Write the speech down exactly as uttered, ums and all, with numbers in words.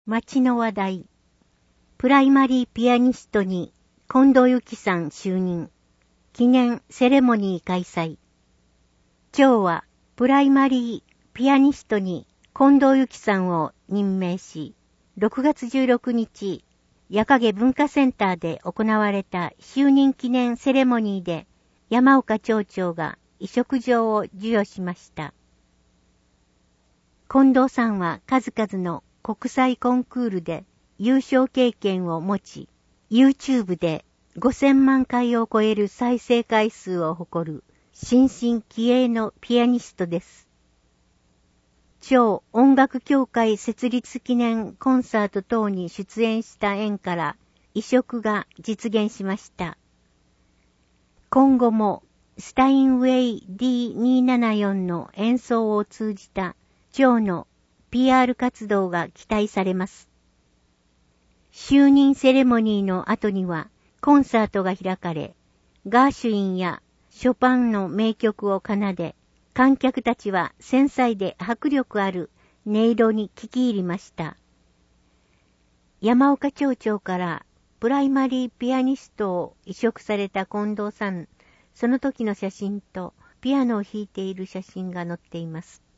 街の話題。プライマリーピアニストに近藤由紀さん就任。記念セレモニー開催。今日はプライマリーピアニストに近藤由紀さんを任命し、ろくがつじゅうろくにち、矢影文化センターで行われた就任記念セレモニーで山岡町長が委嘱状を授与しました。近藤さんは数々の国際コンクールで優勝経験を持ち、YouTube でごせんまんかいを超える再生回数を誇る新進気鋭のピアニストです。超音楽協会設立記念コンサート等に出演した縁から委嘱が実現しました。今後もスタインウェイ ディーにひゃくななじゅうよん の演奏を通じた町の ピーアール 活動が期待されます。就任セレモニーの後にはコンサートが開かれ、ガーシュインやショパンの名曲を奏で、観客たちは繊細で迫力ある音色に聞き入りました。山岡町長からプライマリーピアニストを委嘱された近藤さん、その時の写真とピアノを弾いている写真が載っています。